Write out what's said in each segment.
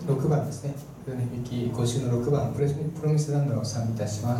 6番ですね。米引き5週の6番、プロミスランドを賛美いたします。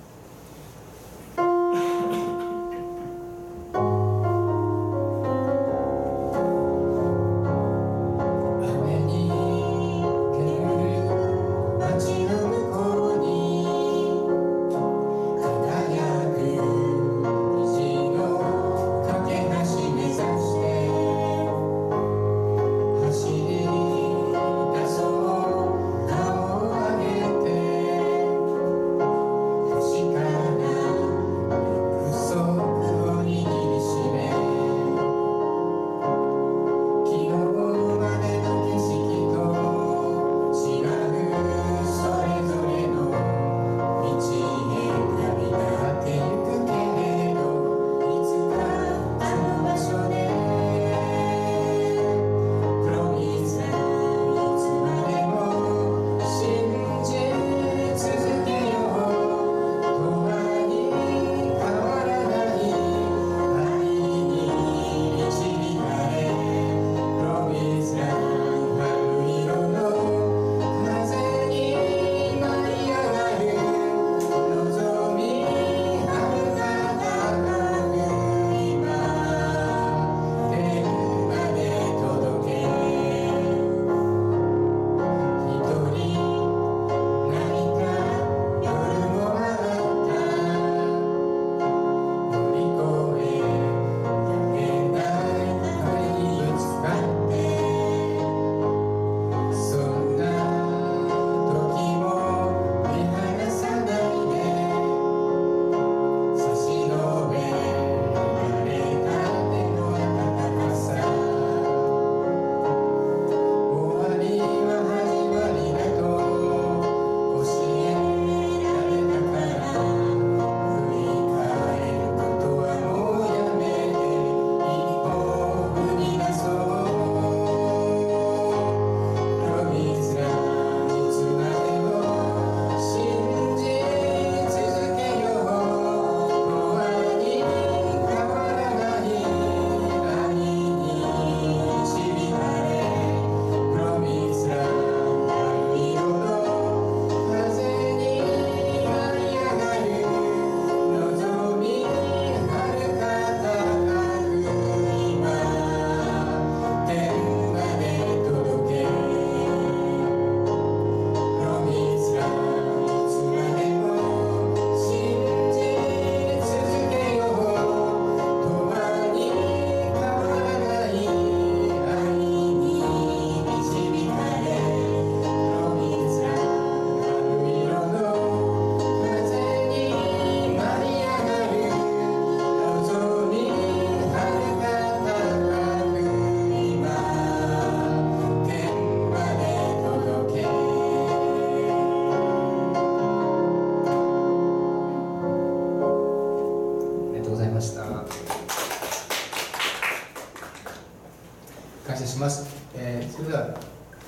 感謝します。それでは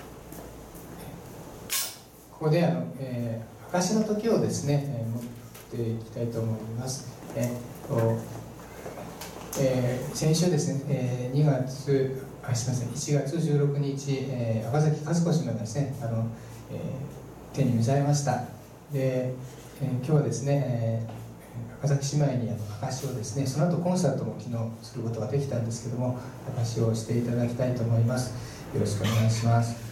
ここで証の時をですね、持っていきたいと思います。先週ですね、1月16日、赤崎和子氏がですね、天に召されました。で、今日はですね、赤崎姉妹に証をですね、その後コンサートも昨日することができたんですけども、証をしていただきたいと思います。よろしくお願いします。